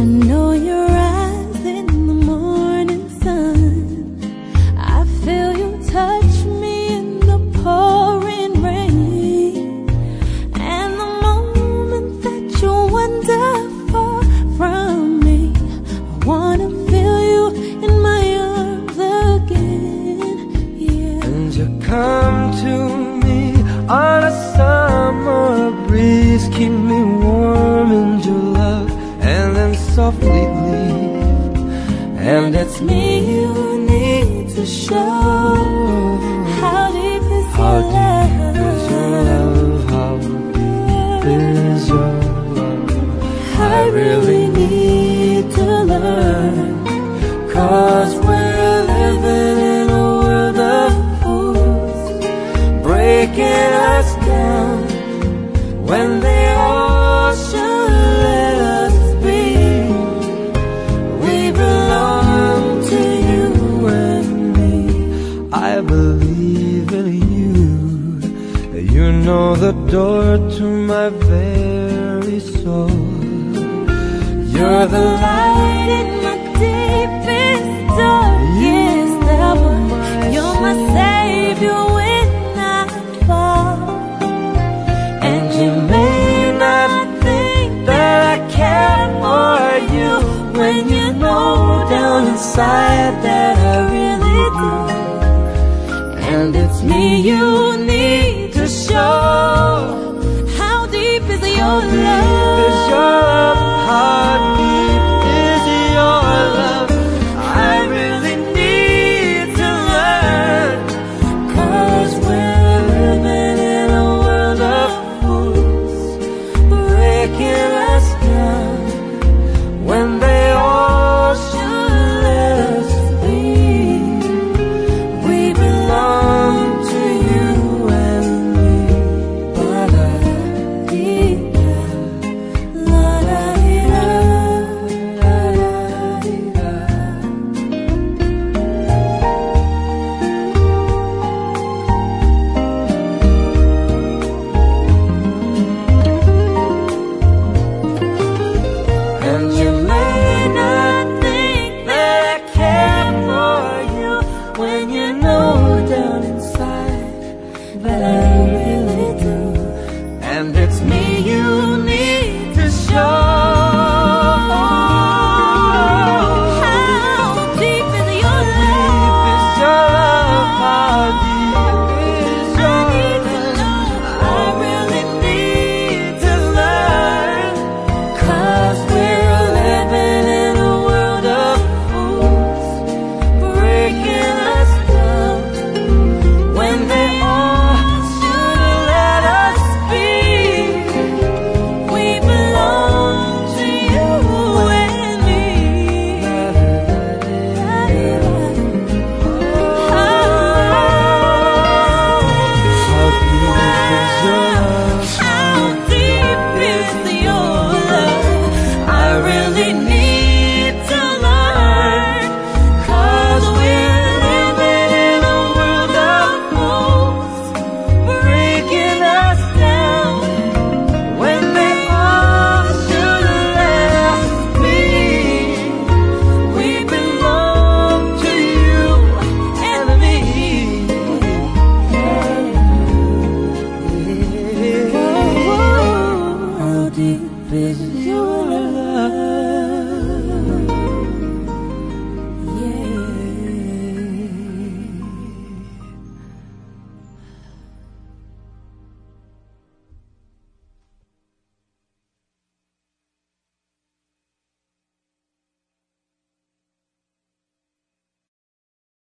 I know your eyes in the morning sun. I feel you touch me in the pouring rain. And the moment that you wander far from me, I wanna feel you in my arms again, yeah. And you come to me on a summer breeze, keep me warm in your love, and then softly leave. And it's me you need to show. How deep is your love? How deep is your love? I really need to learn, 'cause we're living in a world of fools, breaking us down when they all should let us be. We belong to you and me. I believe in you. You know the door to my very soul. You're the light in my deepest, darkest hour. You're my savior when I fall. And you may not think that I care for you, when you know down inside that I really do. And it's me you need to show. How deep is your love? How deep is your love? How